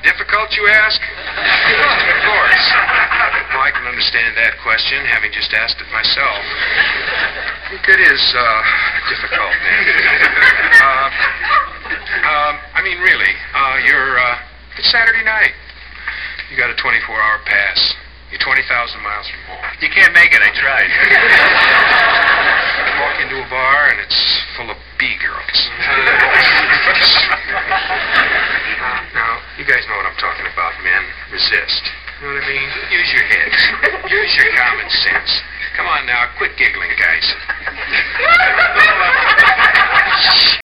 Difficult, you ask? Of course. Well, I can understand that question, having just asked it myself. I think it is difficult, man. I mean, really, it's Saturday night. You got a 24-hour pass. You're 20,000 miles from home. You can't make it, I tried. You walk into a bar and it's full of B-girls. Now, you guys know what I'm talking about, men. Resist. You know what I mean? Use your heads. Use your common sense. Come on now, quit giggling, guys.